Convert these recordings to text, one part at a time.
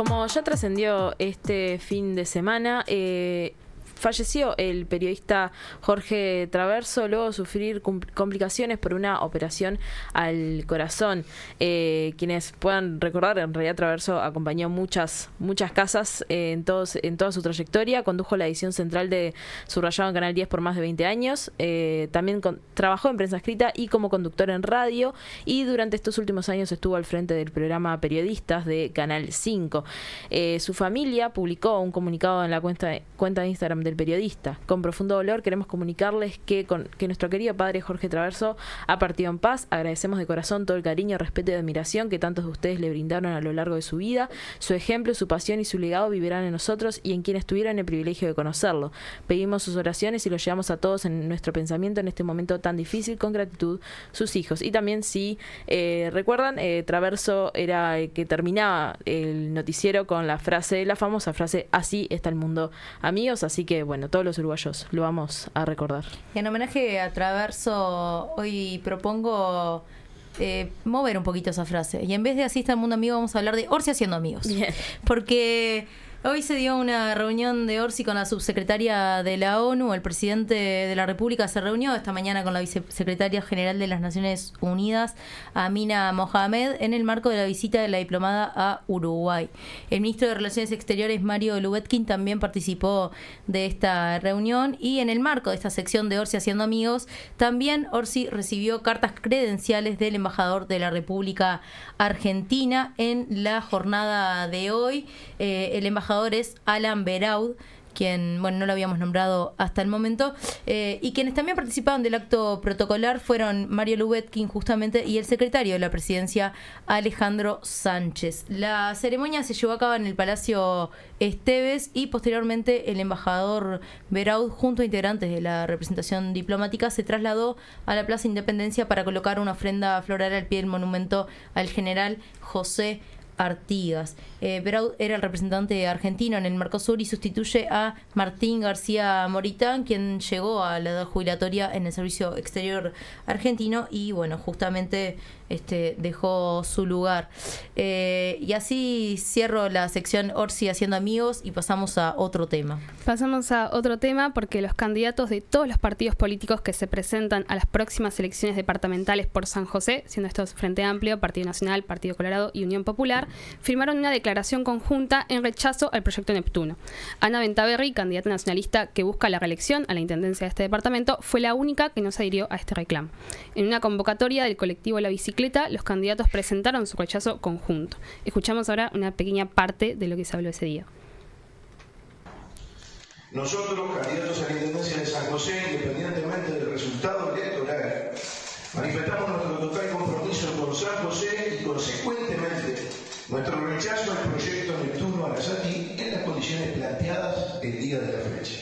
Como ya trascendió este fin de semana, falleció el periodista Jorge Traverso luego de sufrir complicaciones por una operación al corazón. Quienes puedan recordar, en realidad Traverso acompañó muchas casas en toda su trayectoria, condujo la edición central de Subrayado en Canal 10 por más de 20 años, también trabajó en prensa escrita y como conductor en radio, y durante estos últimos años estuvo al frente del programa Periodistas de Canal 5. Su familia publicó un comunicado en la cuenta de Instagram del periodista. Con profundo dolor queremos comunicarles que nuestro querido padre Jorge Traverso ha partido en paz. Agradecemos de corazón todo el cariño, respeto y admiración que tantos de ustedes le brindaron a lo largo de su vida. Su ejemplo, su pasión y su legado vivirán en nosotros y en quienes tuvieron el privilegio de conocerlo. Pedimos sus oraciones y los llevamos a todos en nuestro pensamiento en este momento tan difícil, con gratitud, sus hijos. Y también, si recuerdan, Traverso era el que terminaba el noticiero con la famosa frase: así está el mundo, amigos. Así que bueno, todos los uruguayos lo vamos a recordar. Y en homenaje a Traverso, hoy propongo mover un poquito esa frase. Y en vez de así está el mundo amigo, vamos a hablar de Orsi haciendo amigos. Bien. Porque hoy se dio una reunión de Orsi con la subsecretaria de la ONU. El presidente de la República se reunió esta mañana con la vicesecretaria general de las Naciones Unidas, Amina Mohamed, en el marco de la visita de la diplomada a Uruguay. El ministro de Relaciones Exteriores, Mario Lubetkin, también participó de esta reunión, y en el marco de esta sección de Orsi haciendo amigos, también Orsi recibió cartas credenciales del embajador de la República Argentina. En la jornada de hoy, el embajador es Alan Beraud, quien, bueno, no lo habíamos nombrado hasta el momento, y quienes también participaron del acto protocolar fueron Mario Lubetkin, justamente, y el secretario de la Presidencia, Alejandro Sánchez. La ceremonia se llevó a cabo en el Palacio Esteves, y posteriormente el embajador Beraud, junto a integrantes de la representación diplomática, se trasladó a la Plaza Independencia para colocar una ofrenda floral al pie del monumento al general José Artigas. Beraud era el representante argentino en el Mercosur y sustituye a Martín García Moritán, quien llegó a la edad jubilatoria en el Servicio Exterior argentino y, bueno, justamente dejó su lugar. Y así cierro la sección Orsi haciendo amigos y pasamos a otro tema. Pasamos a otro tema porque los candidatos de todos los partidos políticos que se presentan a las próximas elecciones departamentales por San José, siendo estos Frente Amplio, Partido Nacional, Partido Colorado y Unión Popular, firmaron una declaración conjunta en rechazo al proyecto Neptuno. Ana Bentaberri, candidata nacionalista que busca la reelección a la intendencia de este departamento, fue la única que no se adhirió a este reclamo. En una convocatoria del colectivo La Bicicleta, los candidatos presentaron su rechazo conjunto. Escuchamos ahora una pequeña parte de lo que se habló ese día. Nosotros, candidatos a la intendencia de San José, independientemente del resultado electoral, manifestamos nuestro total compromiso con San José y, consecuentemente, nuestro rechazo al proyecto Neptuno Arasati en las condiciones planteadas el día de la fecha.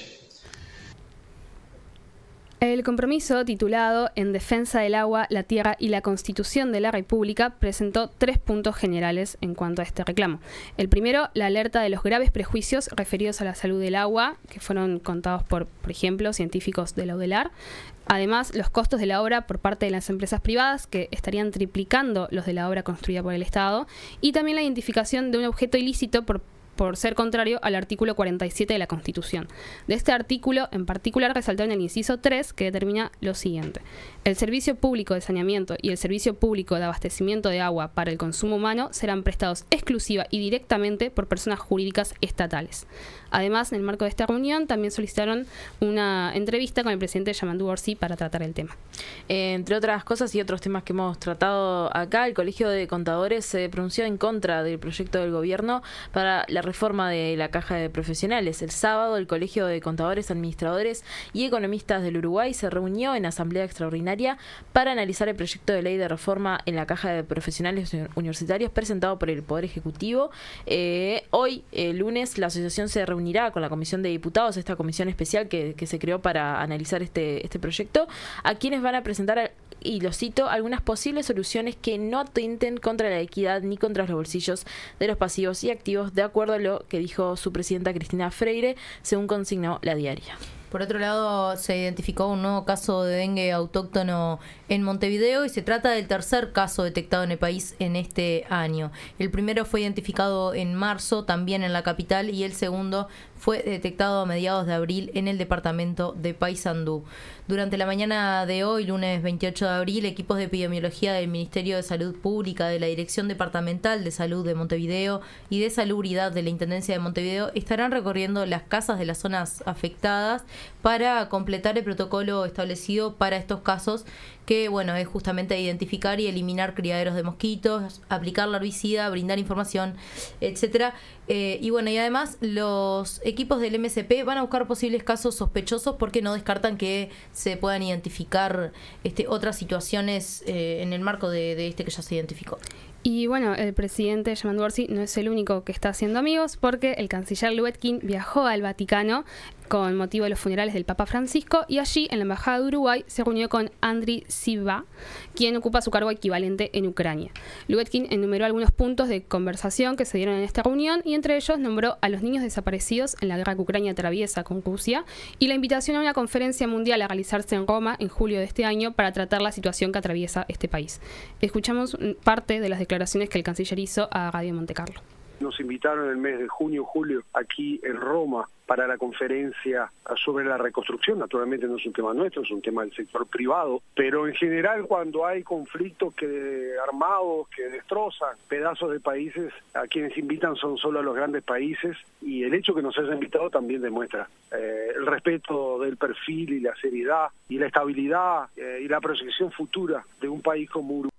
El compromiso, titulado En defensa del agua, la tierra y la Constitución de la República, presentó 3 puntos generales en cuanto a este reclamo. El primero, la alerta de los graves prejuicios referidos a la salud del agua, que fueron contados por ejemplo, científicos de la UDELAR. Además, los costos de la obra por parte de las empresas privadas, que estarían triplicando los de la obra construida por el Estado, y también la identificación de un objeto ilícito por ser contrario al artículo 47 de la Constitución. De este artículo, en particular, resaltaron el inciso 3, que determina lo siguiente: el servicio público de saneamiento y el servicio público de abastecimiento de agua para el consumo humano serán prestados exclusiva y directamente por personas jurídicas estatales. Además, en el marco de esta reunión, también solicitaron una entrevista con el presidente Yamandu Orsi para tratar el tema. Entre otras cosas y otros temas que hemos tratado acá, el Colegio de Contadores se pronunció en contra del proyecto del gobierno para la reforma de la Caja de Profesionales. El sábado, el Colegio de Contadores, Administradores y Economistas del Uruguay se reunió en asamblea extraordinaria para analizar el proyecto de ley de reforma en la Caja de Profesionales Universitarios presentado por el Poder Ejecutivo. Hoy, lunes, la asociación se reunirá con la Comisión de Diputados, esta comisión especial que se creó para analizar este proyecto, a quienes van a presentar, y lo cito, algunas posibles soluciones que no atenten contra la equidad ni contra los bolsillos de los pasivos y activos, de acuerdo a lo que dijo su presidenta Cristina Freire, según consignó La Diaria. Por otro lado, se identificó un nuevo caso de dengue autóctono en Montevideo y se trata del tercer caso detectado en el país en este año. El primero fue identificado en marzo, también en la capital, y el segundo fue detectado a mediados de abril en el departamento de Paysandú. Durante la mañana de hoy, lunes 28 de abril, equipos de epidemiología del Ministerio de Salud Pública, de la Dirección Departamental de Salud de Montevideo y de Salubridad de la Intendencia de Montevideo estarán recorriendo las casas de las zonas afectadas para completar el protocolo establecido para estos casos, que bueno, es justamente identificar y eliminar criaderos de mosquitos, aplicar la herbicida, brindar información, etcétera. Y bueno, y además los equipos del MSP van a buscar posibles casos sospechosos porque no descartan que se puedan identificar otras situaciones en el marco de este que ya se identificó. Y bueno, el presidente Yamandu Orsi no es el único que está haciendo amigos, porque el canciller Luetkin viajó al Vaticano con motivo de los funerales del Papa Francisco, y allí en la Embajada de Uruguay se reunió con Andriy Sybiha, quien ocupa su cargo equivalente en Ucrania. Luetkin enumeró algunos puntos de conversación que se dieron en esta reunión, y entre ellos nombró a los niños desaparecidos en la guerra que Ucrania atraviesa con Rusia y la invitación a una conferencia mundial a realizarse en Roma en julio de este año para tratar la situación que atraviesa este país. Escuchamos parte de las declaraciones que el canciller hizo a Radio Monte Carlo. Nos invitaron en el mes de junio, julio, aquí en Roma, para la conferencia sobre la reconstrucción. Naturalmente no es un tema nuestro, es un tema del sector privado, pero en general cuando hay conflictos armados que destrozan pedazos de países, a quienes invitan son solo a los grandes países, y el hecho que nos hayan invitado también demuestra el respeto del perfil y la seriedad y la estabilidad y la proyección futura de un país como Uruguay.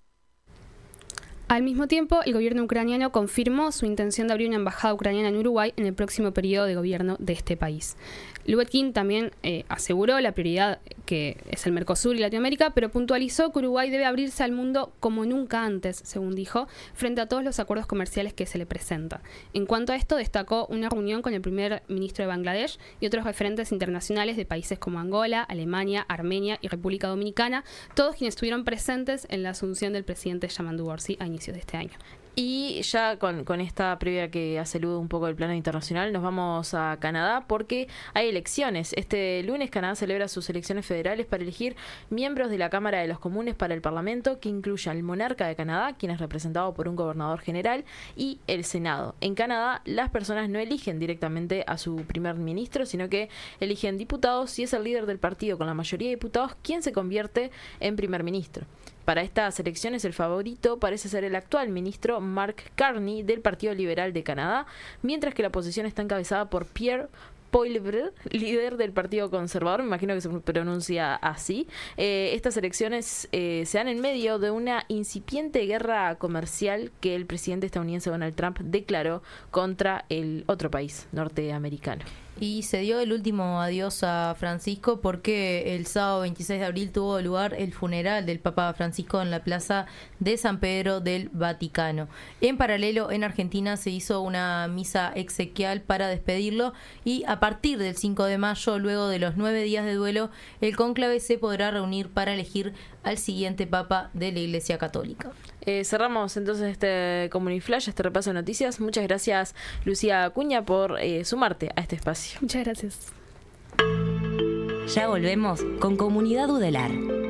Al mismo tiempo, el gobierno ucraniano confirmó su intención de abrir una embajada ucraniana en Uruguay en el próximo periodo de gobierno de este país. Luetkin también aseguró la prioridad que es el Mercosur y Latinoamérica, pero puntualizó que Uruguay debe abrirse al mundo como nunca antes, según dijo, frente a todos los acuerdos comerciales que se le presentan. En cuanto a esto, destacó una reunión con el primer ministro de Bangladesh y otros referentes internacionales de países como Angola, Alemania, Armenia y República Dominicana, todos quienes estuvieron presentes en la asunción del presidente Yamandu Orsi a inicios de este año. Y ya con esta previa que hace luz un poco del plano internacional, nos vamos a Canadá porque hay elecciones. Este lunes Canadá celebra sus elecciones federales para elegir miembros de la Cámara de los Comunes para el Parlamento, que incluya al monarca de Canadá, quien es representado por un gobernador general, y el Senado. En Canadá, las personas no eligen directamente a su primer ministro, sino que eligen diputados, y es el líder del partido con la mayoría de diputados quien se convierte en primer ministro. Para estas elecciones el favorito parece ser el actual ministro Mark Carney del Partido Liberal de Canadá, mientras que la oposición está encabezada por Pierre Poilievre, líder del Partido Conservador, me imagino que se pronuncia así. Estas elecciones se dan en medio de una incipiente guerra comercial que el presidente estadounidense Donald Trump declaró contra el otro país norteamericano. Y se dio el último adiós a Francisco porque el sábado 26 de abril tuvo lugar el funeral del Papa Francisco en la plaza de San Pedro del Vaticano. En paralelo, en Argentina se hizo una misa exequial para despedirlo, y a partir del 5 de mayo, luego de los 9 días de duelo, el cónclave se podrá reunir para elegir al siguiente Papa de la Iglesia Católica. Cerramos entonces este Comuniflash, este repaso de noticias. Muchas gracias, Lucía Acuña, por sumarte a este espacio. Muchas gracias. Ya volvemos con Comunidad Udelar.